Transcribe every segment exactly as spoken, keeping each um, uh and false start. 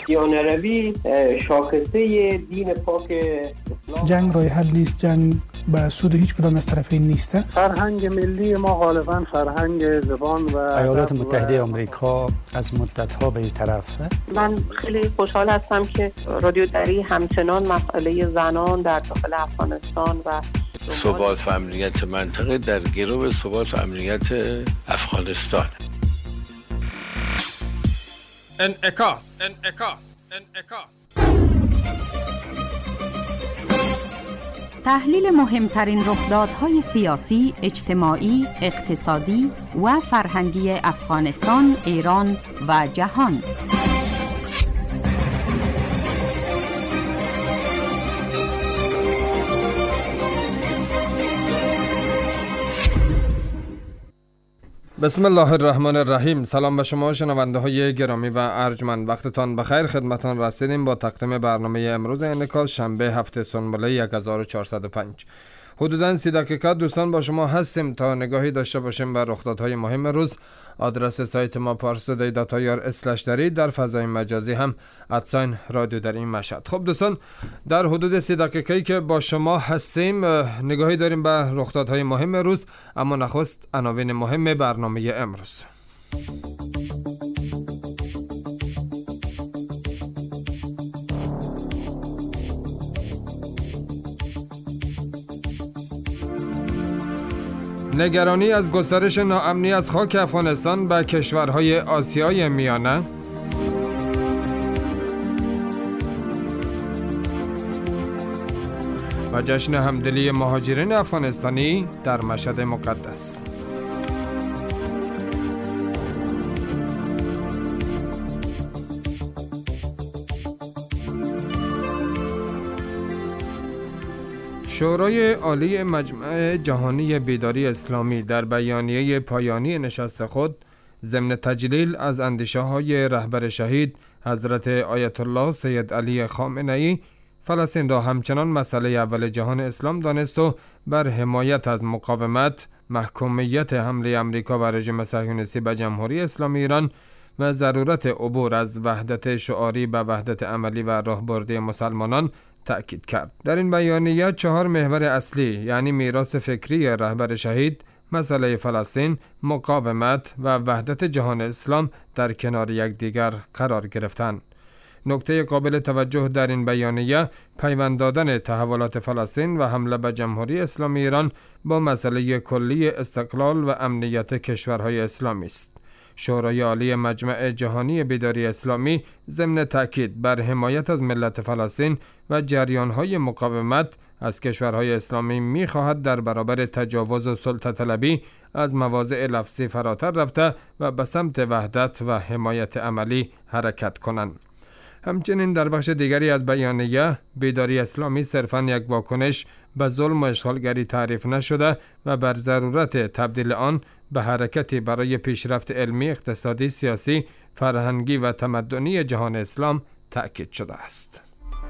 مسیحانه شاخصه دین پاک اسلام. جنگ راه حل نیست، جنگ به سود هیچ کدام از طرفین نیست. فرهنگ ملی ما غالبا فرهنگ زبان و ایالات متحده آمریکا از مدت‌ها به این طرف. من خیلی خوشحال هستم که رادیو دری همچنان مسئله زنان در داخل افغانستان و ثبات و امنیت منطقه در گرو ثبات و امنیت افغانستان. انعکاس انعکاس انعکاس تحلیل مهمترین رخدادهای سیاسی، اجتماعی، اقتصادی و فرهنگی افغانستان، ایران و جهان. بسم الله الرحمن الرحیم. سلام به شما شنونده های گرامی و ارجمند، وقتتان بخیر. خدمتان رسیدیم با تقدیم برنامه امروز انعکاس شنبه هفته سنبله هزار و چهارصد و پنج. حدوداً سی دقیقه دوستان با شما هستیم تا نگاهی داشته باشیم بر رخدادهای مهم روز. آدرس سایت ما پارس تودی دات آی آر اسلش دری، در فضای مجازی هم ادساین رادیو در این مشهد. خب دوستان، در حدود سی دقیقه‌ای که با شما هستیم نگاهی داریم به رخدادهای مهم روز، اما نخست عناوین مهم برنامه امروز. نگرانی از گسترش ناامنی از خاک افغانستان به کشورهای آسیای میانه. و جشن همدلی مهاجرین افغانستانی در مشهد مقدس. شورای عالی مجمع جهانی بیداری اسلامی در بیانیه پایانی نشست خود ضمن تجلیل از اندیشه های رهبر شهید حضرت آیت الله سید علی خامنه‌ای، فلسطین را همچنان مسئله اول جهان اسلام دانست و بر حمایت از مقاومت، محکومیت حمله امریکا و رژیم صهیونیستی به جمهوری اسلامی ایران و ضرورت عبور از وحدت شعاری به وحدت عملی و راهبردی مسلمانان تأکید کرد. در این بیانیه چهار محور اصلی یعنی میراث فکری رهبر شهید، مسئله فلسطین، مقاومت و وحدت جهان اسلام در کنار یکدیگر قرار گرفتند. نکته قابل توجه در این بیانیه پیوند دادن تحولات فلسطین و حمله به جمهوری اسلامی ایران با مسئله کلی استقلال و امنیت کشورهای اسلامی است. شورای عالی مجمع جهانی بیداری اسلامی ضمن تأکید بر حمایت از ملت فلسطین و جریان‌های مقاومت از کشورهای اسلامی می‌خواهد در برابر تجاوز و سلطه طلبی از مواضع لفظی فراتر رفته و به سمت وحدت و حمایت عملی حرکت کنند. همچنین در بخش دیگری از بیانیه بیداری اسلامی صرفاً یک واکنش به ظلم و اشغالگری تعریف نشده و بر ضرورت تبدیل آن به حرکتی برای پیشرفت علمی، اقتصادی، سیاسی، فرهنگی و تمدنی جهان اسلام تأکید شده است.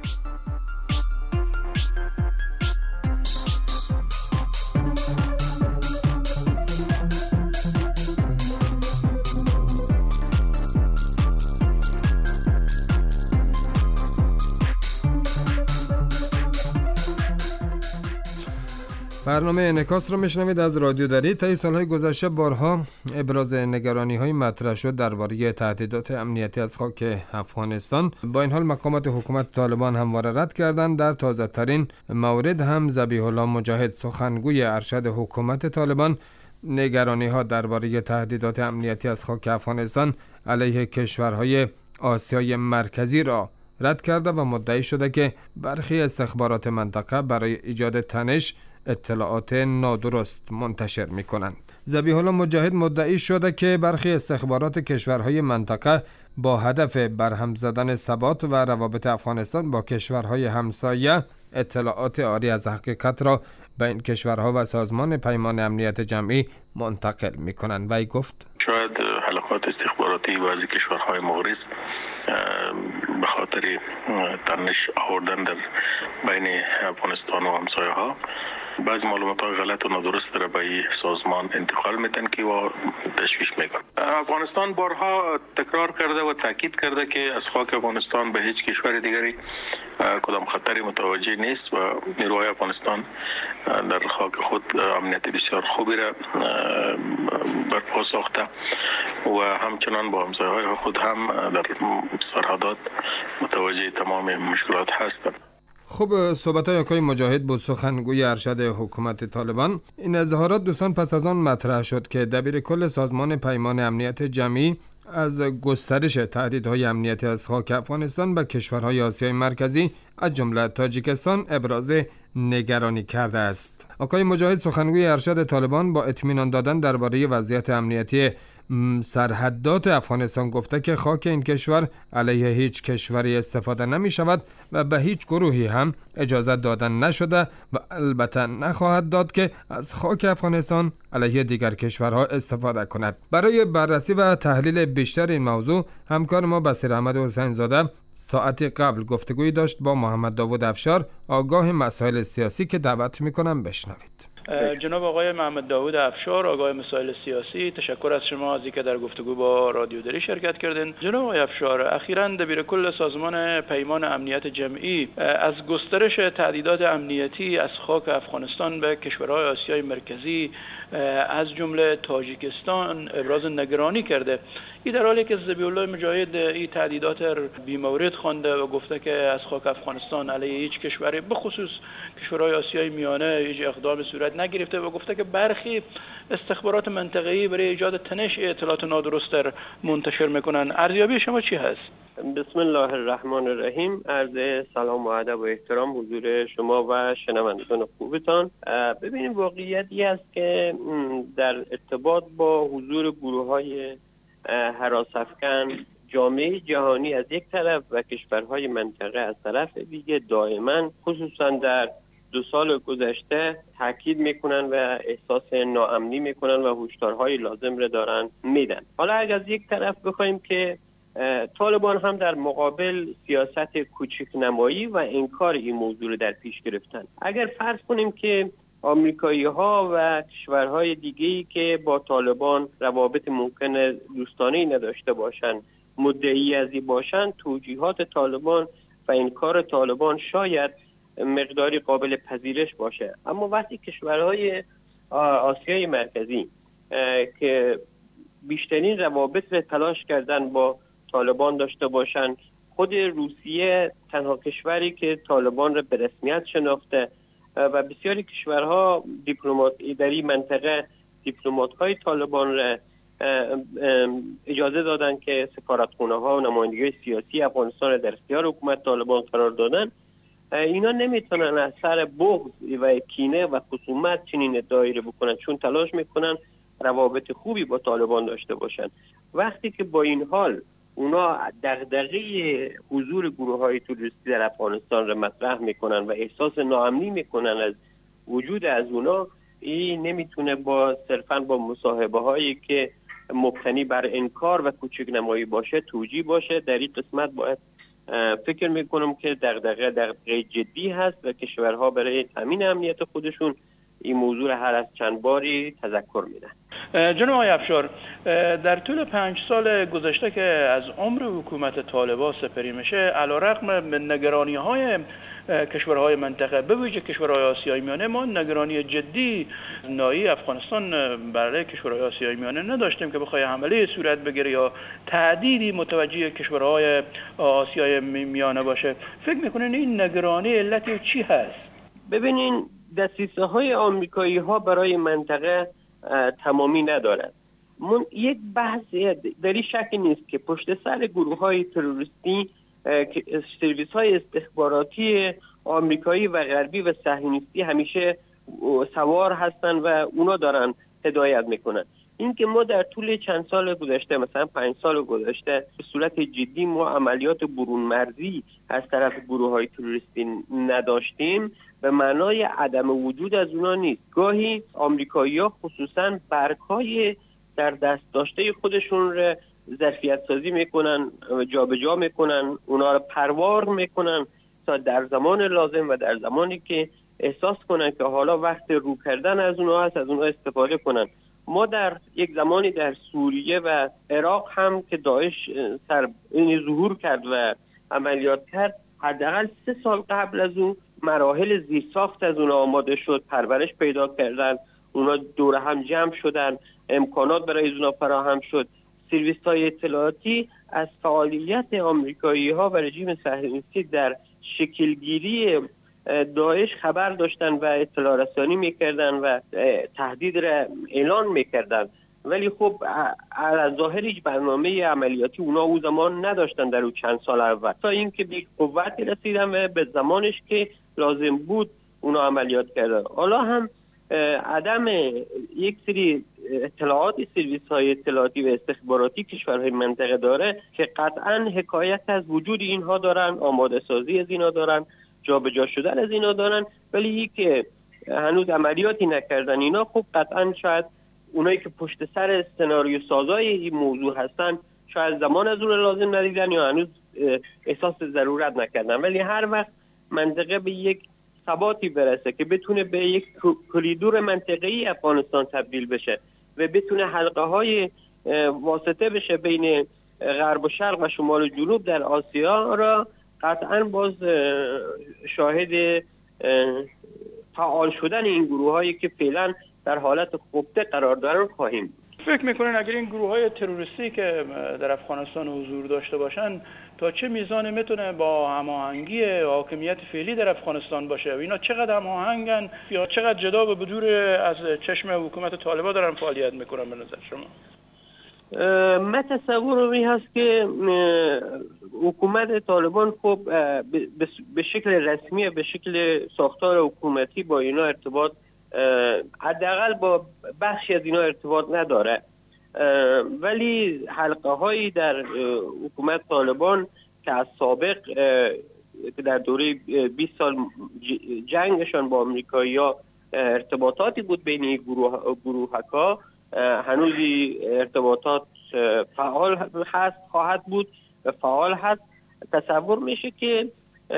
برنامه انعکاس را میشنوید از رادیو دری. طی سالهای گذشته بارها ابراز نگرانی های مطرح شد درباره تهدیدات امنیتی از خاک افغانستان. با این حال مقامات حکومت طالبان همواره رد کردند. در تازه ترین مورد هم ذبیح الله مجاهد، سخنگوی ارشد حکومت طالبان، نگرانی ها درباره تهدیدات امنیتی از خاک افغانستان علیه کشورهای آسیای مرکزی را رد کرده و مدعی شده که برخی استخبارات منطقه برای ایجاد تنش اطلاعات نادرست منتشر می کنند. ذبیح الله مجاهد مدعی شده که برخی استخبارات کشورهای منطقه با هدف برهم زدن ثبات و روابط افغانستان با کشورهای همسایه اطلاعات عاری از حقیقت را به این کشورها و سازمان پیمان امنیت جمعی منتقل می کنند. وی گفت شاید حلقات استخباراتی بعضی کشورهای مورد به خاطر تنش آوردن در بین افغانستان و همسایه ها بعض معلومات های غلط و نادرست را به این سازمان انتقال میدن که و تشویش میکنن. افغانستان بارها تکرار کرده و تاکید کرده که از خاک افغانستان به هیچ کشور دیگری کدام خطری متوجه نیست و نیروهای افغانستان در خاک خود امنیت بسیار خوبی را برپا ساخته و همچنان با همسایه‌های خود هم در سرحدات متوجه تمام مشکلات هستند. خب صحبت های آقای مجاهد بود، سخنگوی ارشد حکومت طالبان. این اظهارات دوستان پس از آن مطرح شد که دبیر کل سازمان پیمان امنیت جمعی از گسترش تهدیدهای امنیتی از خاک افغانستان به کشورهای آسیای مرکزی از جمله تاجیکستان ابراز نگرانی کرده است. آقای مجاهد سخنگوی ارشد طالبان با اطمینان دادن درباره وضعیت امنیتی سرحدات افغانستان گفته که خاک این کشور علیه هیچ کشوری استفاده نمی شود و به هیچ گروهی هم اجازه دادن نشده و البته نخواهد داد که از خاک افغانستان علیه دیگر کشورها استفاده کند. برای بررسی و تحلیل بیشتر این موضوع همکار ما بصیر احمد حسین زاده ساعتی قبل گفتگویی داشت با محمد داوود افشار، آگاه مسائل سیاسی، که دعوت میکنم بشنوید. جناب آقای محمد داوود افشار، آگاه مسائل سیاسی، تشکر از شما از اینکه در گفتگو با رادیو دری شرکت کردین. جناب آقای افشار، اخیراً دبیر کل سازمان پیمان امنیت جمعی از گسترش تهدیدات امنیتی از خاک افغانستان به کشورهای آسیای مرکزی از جمله تاجیکستان ابراز نگرانی کرده. این در حالی که ذبیح الله مجاهد این تهدیدات را بی‌مورد خوانده و گفته که از خاک افغانستان علیه هیچ کشوری به خصوص کشورهای آسیای میانه هیچ اقدام صورت نگرفته و گفته که برخی استخبارات منطقه‌ای برای ایجاد تنش اطلاعات نادرست را منتشر میکنن. ارزیابی شما چی هست؟ بسم الله الرحمن الرحیم. عرض سلام و ادب و احترام حضور شما و شنوندگان خوبتان. ببینید واقعیتی است که در ارتباط با حضور گروه‌های هراس‌افکن جامعه جهانی از یک طرف و کشورهای منطقه از طرف دیگه دائما خصوصا در دو سال گذشته تاکید میکنن و احساس ناامنی میکنن و هشدارهای لازم را دارن میدن. حالا اگر از یک طرف بخوایم که طالبان هم در مقابل سیاست کوچک نمایی و انکار این موضوع در پیش گرفتن. اگر فرض کنیم که آمریکایی ها و کشورهای دیگه‌ای که با طالبان روابط ممکن دوستانه‌ای نداشته باشند مدعی از این باشند، توجیهات طالبان و انکار طالبان شاید مقداری قابل پذیرش باشه. اما وقتی کشورهای آسیای مرکزی که بیشترین روابط را تلاش کردن با طالبان داشته باشند، خود روسیه تنها کشوری که طالبان را به رسمیت شناخته و بسیاری کشورها دیپلمات در این منطقه دیپلمات‌های طالبان را اجازه دادن که سفارتخانه‌ها و نمایندگی سیاسی افغانستان را در اختیار حکومت طالبان قرار دادن. اینا نمیتونن از سر بغض و کینه و خصومت چنین ادعایی رو بکنن، چون تلاش میکنن روابط خوبی با طالبان داشته باشن. وقتی که با این حال اونا دغدغه حضور گروه‌های تروریستی در افغانستان را مطرح میکنن و احساس ناامنی میکنن از وجود از اونا، این نمیتونه با صرفاً با مصاحبه هایی که مبتنی بر انکار و کوچک نمایی باشه توجیه باشه. در این قسمت باید فکر میکنم که دغدغه دغدغه جدی هست و کشورها برای تامین امنیت خودشون این موضوع هر از چند باری تذکر میدن. جناب آقای افشار، در طول پنج سال گذشته که از عمر حکومت طالبان سپری میشه، علیرغم من نگرانی های کشورهای منطقه به ویژه کشورهای آسیای میانه، ما نگرانی جدی نایی افغانستان برای کشورهای آسیای میانه نداشتیم که بخواد حمله صورت بگیره یا تهدیدی متوجه کشورهای آسیای میانه باشه. فکر میکنین این نگرانی علتی چی هست؟ ببینین دسیسه های آمریکایی ها برای منطقه تمامی ندارد. من یک بحث در این شک نیست که پشت سر گروه های تروریستی سرویس های استخباراتی آمریکایی و غربی و صهیونیستی همیشه سوار هستن و اونا دارن هدایت میکنن. این که ما در طول چند سال گذشته، مثلا پنج سال گذشته، به صورت جدی ما عملیات برون مرزی از طرف گروه های تروریستی نداشتیم به معنای عدم وجود از اونا نیست. گاهی آمریکایی ها خصوصا برگ‌های در دست داشته خودشون رو ظرفیت سازی میکنن، جابجا میکنن، اونا رو پروار میکنن تا در زمان لازم و در زمانی که احساس کنن که حالا وقت رو کردن از اونها هست، از اونها استفاده کنن. ما در یک زمانی در سوریه و عراق هم که داعش سر این ظهور کرد و عملیات کرد، حداقل سه سال قبل از اون مراحل زیرساخت از اونها آماده شد، پرورش پیدا کردن، اونها دور هم جمع شدن، امکانات برای اونها فراهم شد. سرویس های اطلاعاتی از فعالیت آمریکایی ها و رژیم صهیونیستی در شکلگیری داعش خبر داشتن و اطلاع رسانی میکردن و تهدید را اعلان میکردن، ولی خب از ظاهر هیچ برنامه عملیاتی اونا او زمان نداشتن در اون چند سال اول، تا اینکه به قوت رسیدن و به زمانش که لازم بود اونا عملیات کردن. حالا هم عدم یک سری اطلاعات سرویس های اطلاعاتی و استخباراتی کشورهای منطقه داره که قطعا حکایت از وجود اینها دارن، آماده سازی از اینها دارن، جابجا شدن از اینا دارن، ولی یک که هنوز عملیاتی نکردن اینا، خب قطعا شاید اونایی که پشت سر سناریو سازای این موضوع هستن شاید زمان از اون لازم ندیدن یا هنوز احساس ضرورت نکردن. ولی هر وقت منطقه به یک ثباتی برسه که بتونه به یک کریدور منطقه‌ای افغانستان تبدیل بشه و بتونه حلقه های واسطه بشه بین غرب و شرق و شمال و جنوب در آسیا را، قطعا باز شاهد فعال شدن این گروه هایی که فعلا در حالت خفته قرار دارن خواهیم. فکر میکنین اگر این گروه های تروریستی که در افغانستان حضور داشته باشن تا چه میزان میتونه با هماهنگی حاکمیت فعلی در افغانستان باشه و اینا چقدر هماهنگن یا چقدر جدا و بدور از چشم حکومت طالبان دارن فعالیت میکنن به نظر شما؟ من تصورم این هست که حکومت طالبان خب به شکل رسمی، به شکل ساختار حکومتی با اینا ارتباط، حداقل با بخشی از اینا ارتباط نداره، ولی حلقه هایی در حکومت طالبان که از سابق در دوره بیست سال جنگشان با امریکایی‌ها ارتباطاتی بود بین این گروه گروه‌ها، هنوز ارتباطات فعال هست، خواهد بود و فعال هست. تصور میشه که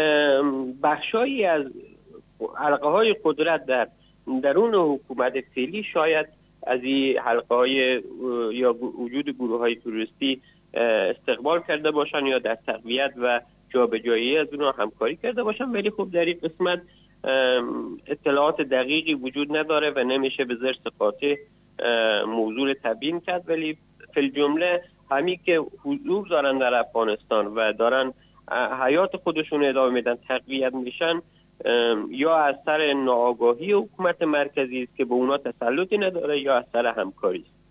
بخشایی از حلقه های قدرت در درون حکومت فعلی شاید از این حلقه های یا وجود گروه های تروریستی استقبال کرده باشن یا در تقویت و جابجایی از اونها همکاری کرده باشن، ولی خب در این قسمت اطلاعات دقیقی وجود نداره و نمیشه به زرس قاطع موضوع تبیین کرد. ولی فی الجمله همین که حضور دارن در افغانستان و دارن حیات خودشون ادامه میدن، تقویت میشن، یا از سر ناآگاهی حکومت مرکزی است که به اونا تسلطی نداره یا از سر همکاری است.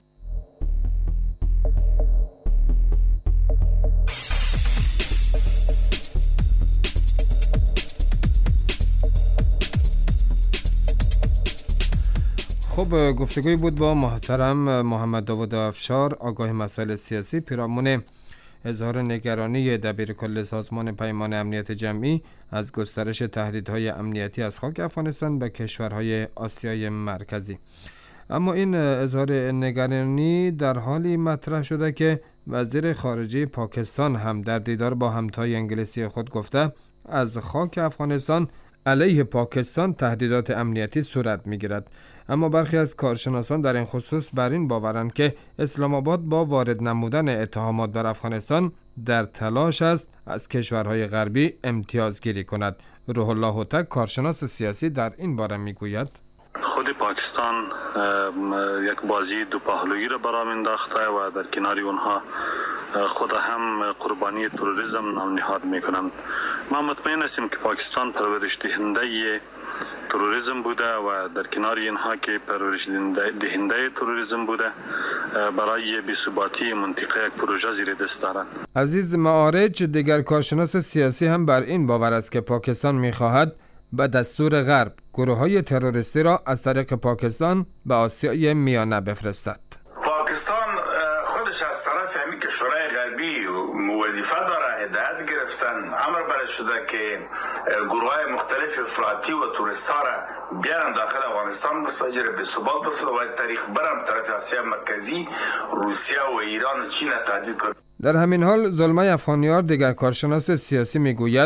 خب گفتگوی بود با محترم محمد داوود افشار، آگاه مسائل سیاسی، پیرامون اظهار نگرانی دبیرکل سازمان پیمان امنیت جمعی از گسترش تهدیدهای امنیتی از خاک افغانستان به کشورهای آسیای مرکزی. اما این اظهار نگرانی در حالی مطرح شده که وزیر خارجه پاکستان هم در دیدار با همتای انگلیسی خود گفته از خاک افغانستان علیه پاکستان تهدیدات امنیتی صورت می‌گیرد. اما برخی از کارشناسان در این خصوص بر این باورند که اسلام آباد با وارد نمودن اتهامات بر افغانستان در تلاش است از کشورهای غربی امتیازگیری کند. روح الله هوتک، کارشناس سیاسی، در این باره میگوید خود پاکستان یک بازی دو پهلویی را برام انداخته و در کنار اونها خود هم قربانی تروریسم نام نهاد میکنند. ما مطمئن هستیم که پاکستان پرورش دهنده تروریسم بوده و در کنار اینها که پرورش دهنده تروریسم بوده برای بی‌ثباتی منطقه یک پروژه زیر دست دارد. عزیز معارج، دیگر کارشناس سیاسی هم بر این باور است که پاکستان می‌خواهد به دستور غرب گروه‌های تروریستی را از طریق پاکستان به آسیای میانه بفرستد. پاکستان خودش از طرف همین کشورهای غربی وظیفه داره، هدایت گرفتن، امر برای شده که گروه‌های مختلف افراطی و توریست‌ها را بیارن داخل افغانستان بساجر به ثبات بسازه و تاریخ برم طرف آسیا مرکزی، روسیه و ایران و چین تهدید کنند. در همین حال زلمه افغانیار، دیگر کارشناس سیاسی، میگوید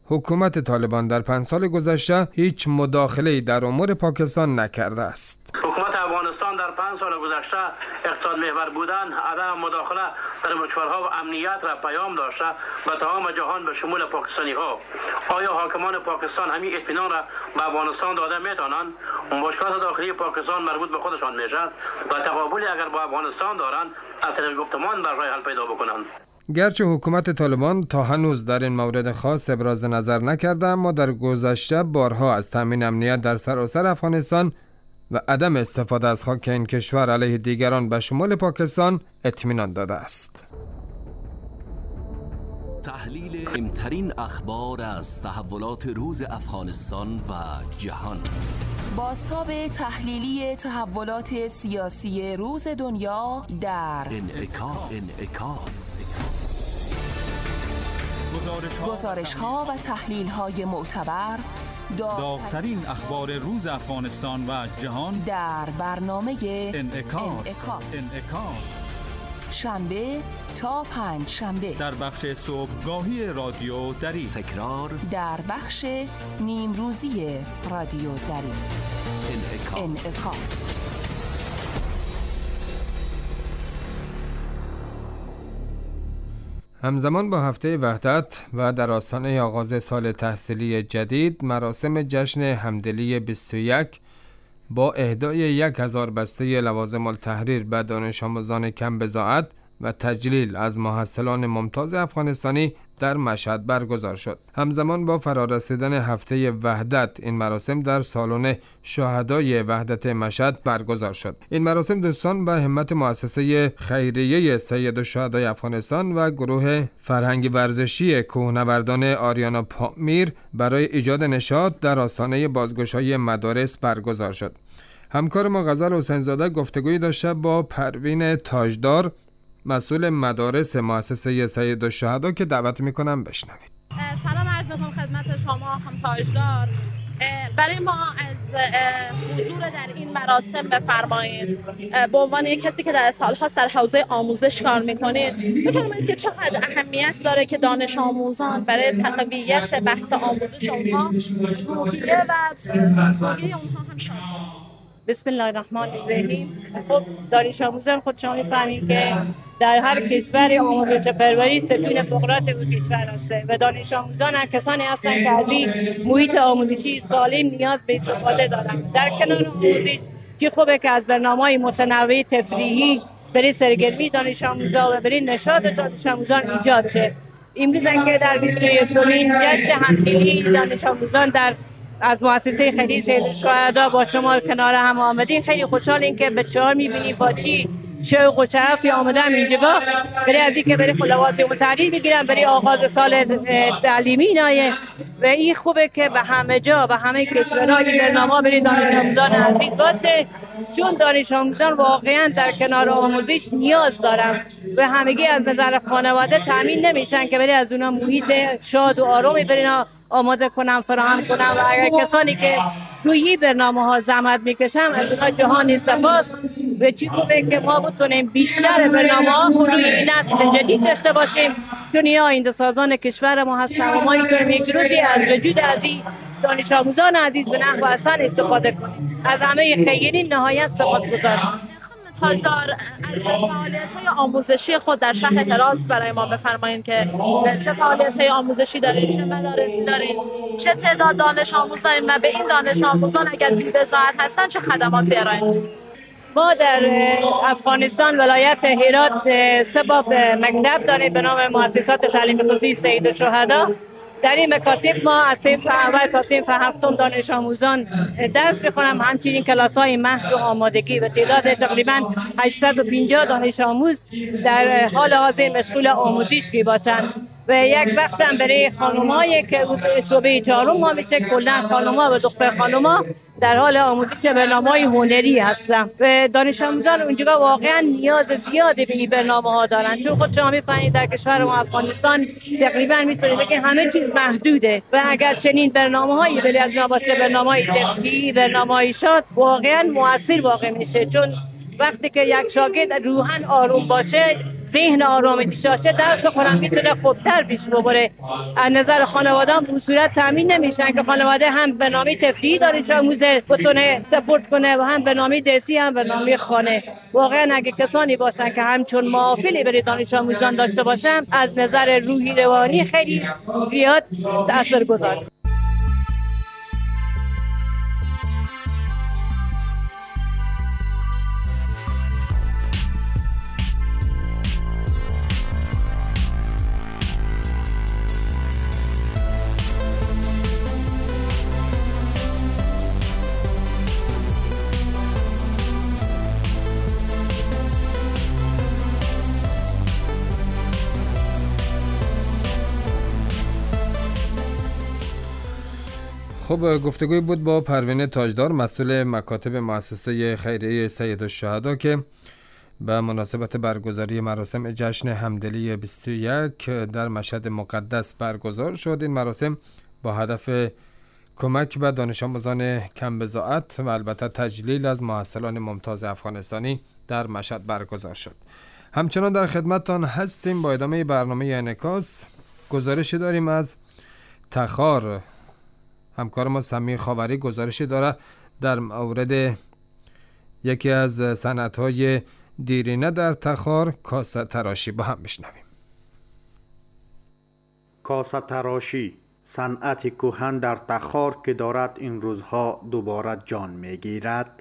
حکومت طالبان در پنج سال گذشته هیچ مداخله‌ای در امور پاکستان نکرده است. حکومت افغانستان در پنج سال گذشته اقتصاد محور بودن، عدم مداخله در کشورها و امنیت را پیام داشته و تمام جهان به شمول پاکستانی ها. آیا حاکمان پاکستان همین اطمینان را به افغانستان داده میتونند؟ مشکلات داخلی پاکستان مربوط به خودشان میشه و تقابلی اگر با افغانستان دارند از طریق گفتمان بر راه حل پیدا بکنند. گرچه حکومت طالبان تا هنوز در این مورد خاص ابراز نظر نکرده، اما در گذشته بارها از تامین امنیت در سراسر افغانستان و عدم استفاده از خاک این کشور علیه دیگران به شمول پاکستان اطمینان داده است. تحلیل مهمترین اخبار از تحولات روز افغانستان و جهان. بازتاب تحلیلی تحولات سیاسی روز دنیا در انعکاس. انعکاس. گزارش ها و تحلیل های معتبر، داغ‌ترین اخبار روز افغانستان و جهان در برنامه انعکاس. انعکاس. انعکاس. شنبه تا پنج شنبه در بخش صبحگاهی رادیو دری، تکرار در بخش نیم روزی رادیو دری. انعکاس. انعکاس. همزمان با هفته وحدت و در آستانه آغاز سال تحصیلی جدید، مراسم جشن همدلی بیست و یک با اهدای یک هزار بسته لوازم التحریر به دانش آموزان کم بضاعت و تجلیل از محصلان ممتاز افغانستانی در مشهد برگزار شد. همزمان با فرارسیدن هفته وحدت، این مراسم در سالن شهدای وحدت مشهد برگزار شد. این مراسم دوستان به همت مؤسسه خیریه سید الشهدای افغانستان و گروه فرهنگ ورزشی کوهنوردان آریانا پامیر برای ایجاد نشاط در آستانه بازگشایی مدارس برگزار شد. همکار ما غزل حسین زاده گفتگویی داشته با پروین تاجدار، مسئول مدارس مؤسسه سید الشهدا، که دعوت میکنم بشنوید. سلام عرض میکنم خدمت شما هم تاجدار. برای ما از حضور در این مراسم بفرمایید به عنوان یک کسی که در سالها در حوزه آموزش کار میکنید بفرمایید که چقدر اهمیت داره که دانش آموزان برای تقویت بحث آموزش اونها روحیه و روحیه اونها هم شامل. بسم الله الرحمن الرحیم. خب دانش آموزان خود شما می‌فهمید که در هر کشوری آموزش پروری ستون فقرات اون کشور هسته و دانش آموزان هم کسانی هستند که از این محیط آموزشی سالم نیاز به استفاده دارند. در کنار آموزش که خوبه که از برنامه‌های متنوع تفریحی برای سرگرمی دانش آموزان و برای نشاط دانش آموزان ایجاد شه. امروز که در بیست و یکمین جشن همدلی دانش آموزان در از مؤسسه خیریه سید الشهدا با شما کنار هم آمدیم. خیلی خوشحالیم که بچه‌ها می‌بینیم با چی شوق و شغفی آمدن اینجا برای از اینکه برای خلوات متحریر بگیرن برای آغاز سال تعلیمی نایه و این خوبه که به همه جا و همه کشورها این برنامه برای دانش آموزان عزیز باشه، چون دانش آموزان واقعا در کنار آموزش نیاز دارن و همگی از نظر خانواده تامین نمیشن که برای از اونا محیط شاد و آرومی برای آماده کنم فراهم کنم و اگر کسانی که توی برنامه ها زحمت میکشن از اونها جهان سپاس و چی خوبه که ما بتونیم بیشتر برنامه ها روی نسل جدید داشته باشیم، چون یا آینده سازان کشور ما هستن و ما میتونیم یک روزی از وجود عزیز دانش آموزان عزیز به نحو احسن استفاده کنیم. از همه خیرین نهایت سپاسگزارم. تاجدار، از فعالیت‌های آموزشی خود در شهر تراس برای ما بفرمایید که چه فعالیت‌های آموزشی دارید، چه مدارسی دارید، چه تعداد دانش آموز دارید و به این دانش آموزان اگر بی‌بضاعت هستن چه خدماتی ارائه می‌کنید؟ ما در افغانستان ولایت هرات سه باب مکتب داریم به نام مؤسسات تعلیم خصوصی سید الشهدا. در این مکاتب ما از صنف اول تا صنف هفتم دانش آموزان درس می‌خوانند، همچنین کلاس‌های محض و آمادگی و تعداد تقریباً هشتصد و پنجاه دانش آموز در حال حاضر مشغول آموزش میباشند و یک وقت هم برای خانم‌هایی که شعبه چهارم ما میشه کلاً خانم‌ها و دختر خانم‌ها در حال آموزش برنامه‌های هنری هستن و دانش آموزان اونجا واقعا نیاز زیادی به این برنامه‌ها دارن، چون خود شما می‌فهمید در کشور ما افغانستان تقریبا می‌تونید بگید همه چیز محدوده و اگر چنین برنامه‌هایی بلی از اینا باشه، برنامه‌های تفریحی، برنامه‌های شاد، واقعا مؤثر واقع میشه، چون وقتی که یک شاگرد روحاً آروم باشه ذهن آرامش داشته درس خودم میتونه خوبتر پیش ببره. از نظر خانواده هم به صورت تامین نمیشن که خانواده هم به نامی تفریحی دانش آموزه بتونه سپورت کنه و هم به نامی درسی هم به نامی خانه. واقعا اگه کسانی باشن که همچون معافلی برای دانش آموزان داشته باشن از نظر روحی روانی خیلی زیاد تاثیرگذار. خب گفتگوی بود با پروین تاجدار مسئول مکاتب مؤسسه خیریه سید الشهدا که به مناسبت برگزاری مراسم جشن همدلی بیست و یک در مشهد مقدس برگزار شد. این مراسم با هدف کمک به دانش آموزان کم بضاعت و البته تجلیل از مؤثران ممتاز افغانستانی در مشهد برگزار شد. همچنان در خدمتتان هستیم با ادامه برنامه انعکاس. گزارشی داریم از تخار. همکار ما سمیر خاوری گزارشی داره در مورد یکی از صنعت‌های دیرینه در تخار، کاسه تراشی. با هم میشنویم. کاسه تراشی صنعت کهن در تخار که دارد این روزها دوباره جان میگیرد.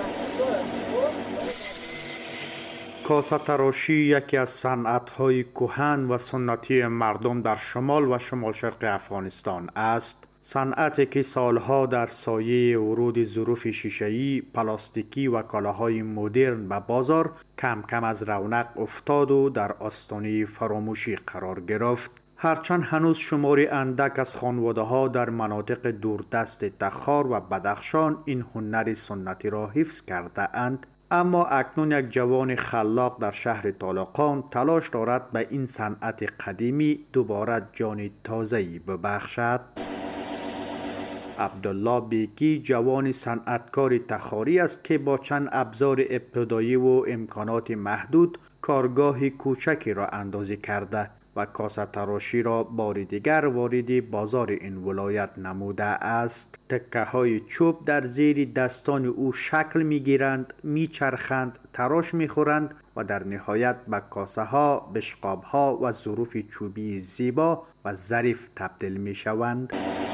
کاسه تراشی یکی از صنعت‌های کهن و سنتی مردم در شمال و شمال شرق افغانستان است. صنعتی که سالها در سایه ورود ظروف شیشه‌ای، پلاستیکی و کالاهای مدرن به بازار کم کم از رونق افتاد و در آستانه فراموشی قرار گرفت. هرچند هنوز شماری اندک از خانواده‌ها در مناطق دوردست تخار و بدخشان این هنر سنتی را حفظ کرده اند، اما اکنون یک جوان خلاق در شهر طالقان تلاش دارد به این صنعت قدیمی دوباره جان تازه‌ای ببخشد. عبدالله بیکی جوان صنعتکار تخاری است که با چند ابزار ابتدایی و امکانات محدود کارگاه کوچکی را اندازی کرده و کاسه تراشی را بار دیگر وارد بازار این ولایت نموده است. تکه های چوب در زیر دستان او شکل می گیرند، می چرخند، تراش می خورند و در نهایت به کاسه ها، بشقاب ها و ظروف چوبی زیبا و ظریف تبدیل می شوند.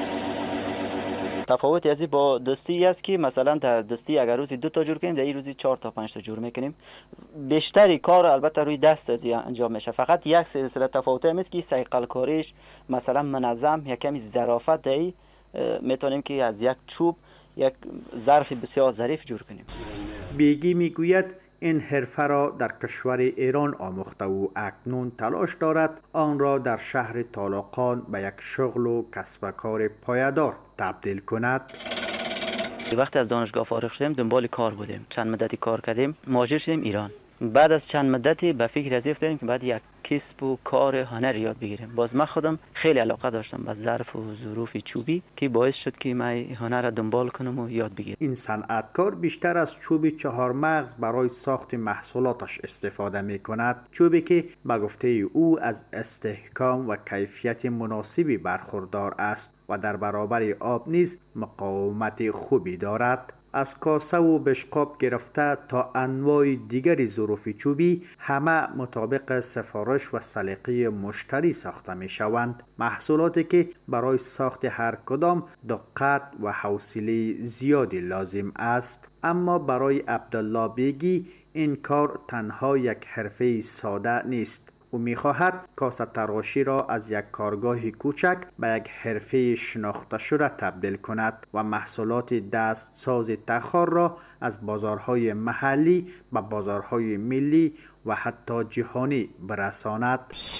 تفاوت ازی با دستی است که مثلا در دستی اگر روزی دو تا جور کنیم در این روزی چهار تا پنج تا جور میکنیم. بیشتری کار البته روی دست انجام میشه، فقط یک سلسله تفاوت هم است که صیقل کاریش مثلا منظم یک کمی ظرافت دهی میتونیم که از یک چوب یک ظرف بسیار ظریف جور کنیم. بیگی میگوید این حرفه را در کشور ایران آموخته و اکنون تلاش دارد آن را در شهر طالقان به یک شغل و کسب و کار پایدار تبدیل کند. وقتی از دانشگاه فارغ شدیم دنبال کار بودیم، چند مدتی کار کردیم، مهاجر شدیم ایران. بعد از چند مدتی به فکر از افتادیم که بعد یک کسب و کار هنر یاد بگیریم. باز من خودم خیلی علاقه داشتم به ظرف و ظروف چوبی که باعث شد که من هنر را دنبال کنم و یاد بگیرم. این صنعتکار بیشتر از چوب چهار مغز برای ساخت محصولاتش استفاده می کند. چوبی که به گفته او از استحکام و کیفیت مناسبی برخوردار است و در برابر آب نیز مقاومت خوبی دارد. از کاسه و بشقاب گرفته تا انواع دیگری ظروف چوبی همه مطابق سفارش و سلیقه مشتری ساخته می شوند. محصولاتی که برای ساخت هر کدام دقت و حوصله زیادی لازم است. اما برای عبدالله بیگی این کار تنها یک حرفه ساده نیست. او می‌خواهد کاسه تراشی را از یک کارگاه کوچک به یک حرفه شناخته شده تبدیل کند و محصولات دست ساز تخار را از بازارهای محلی به بازارهای ملی و حتی جهانی برساند.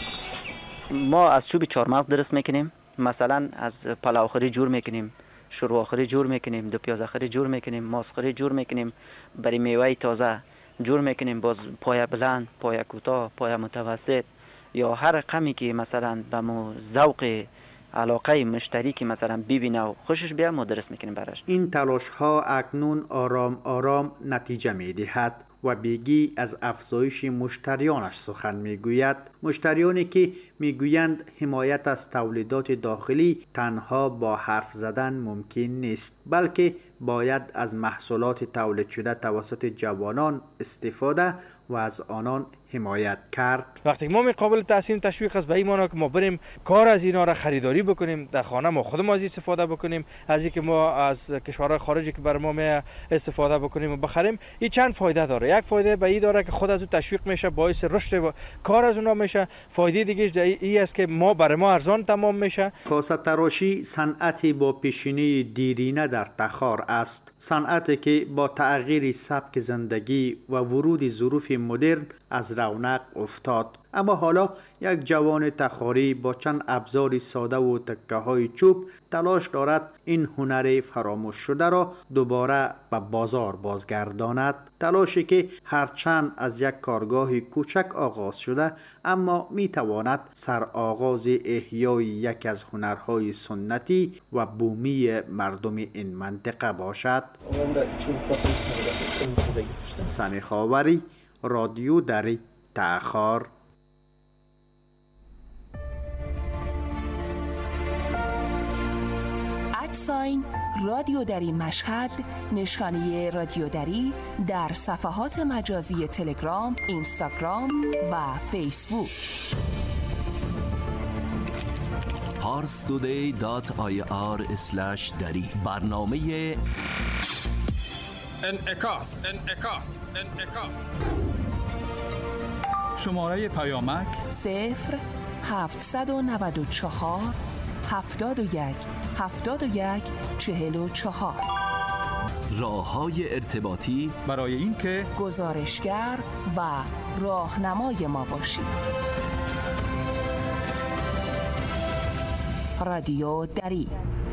ما از چوب چهارمغز درست میکنیم، مثلا از پلاوخوری جور میکنیم، شورواخوری جور میکنیم، دو پیازخوری جور میکنیم، ماسخوری جور میکنیم، برای میوه تازه جور میکنیم، باز پایه بلند، پایه کوتاه، پایه متوسط یا هر رقمی که مثلا به مو ذوق علاقه مشتری که مثلا ببینه و خوشش بیاد ما درست میکنیم براش. این تلاش ها اکنون آرام آرام نتیجه میدهد. و بیگی از افزایش مشتریانش سخن میگوید. مشتریانی که میگویند حمایت از تولیدات داخلی تنها با حرف زدن ممکن نیست، بلکه باید از محصولات تولید شده توسط جوانان استفاده و از آنان حمایت کرد. وقتی ما می قابل تحسین تشویق است به این معنی که ما بریم کار از اینا را خریداری بکنیم، در خانه ما خود ما از استفاده بکنیم، از اینکه ما از کشورهای خارجی که بر ما می استفاده بکنیم و بخریم. این چند فایده داره. یک فایده به این داره که خود از اون تشویق میشه، باعث رشد کار از اونها میشه. فایده دیگه این است که ما برای ما ارزان تمام میشه. کاسه تراشی صنعتی با پیشینه دیرینه در تخار است. صنعتی که با تغییر سبک زندگی و ورود ظروف مدرن از رونق افتاد، اما حالا یک جوان تخاری با چند ابزار ساده و تکه های چوب تلاش دارد این هنر فراموش شده را دوباره به بازار بازگرداند. تلاشی که هرچند از یک کارگاه کوچک آغاز شده، اما می تواند سر آغاز احیای یک از هنرهای سنتی و بومی مردم این منطقه باشد. سمی خاوری، رادیو دری، تخار. ادساین رادیو دری مشهد، نشانی رادیو دری در صفحات مجازی تلگرام، اینستاگرام و فیسبوک. پارس تودی دات آی آر اسلش دری. برنامه انعکاس انعکاس انعکاس شماره پیامک صفر هفتصد و نود و چهار هفتاد و یک هفتاد و یک چهل و چهار. راه‌های ارتباطی برای اینکه گزارشگر و راهنمای ما باشید. رادیو دری.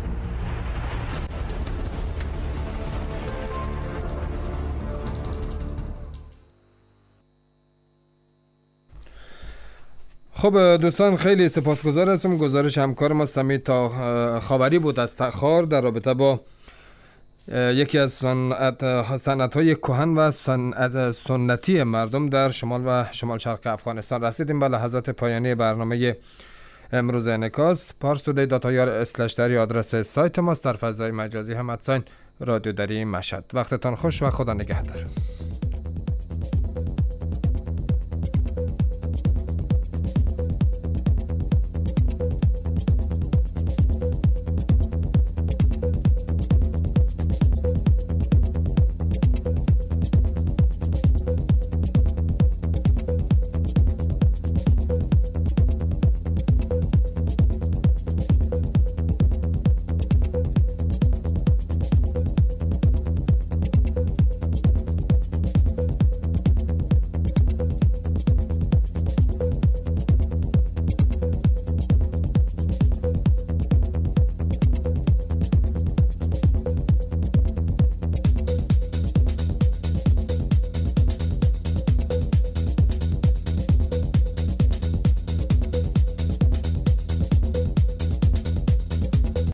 خب دوستان، خیلی سپاسگزار هستم. گزارش همکار ما سمی تا خاوری بود از تخار در رابطه با یکی از صنعت صنعت‌های کهن و صنعت سنتی مردم در شمال و شمال شرق افغانستان. رسیدیم به لحظات پایانی برنامه امروز انعکاس. پارس تودی دات آی آر اسلش دری آدرس سایت ماست. در فضای مجازی هم ادساین رادیو دری مشهد. وقتتان خوش و خدا نگهدار.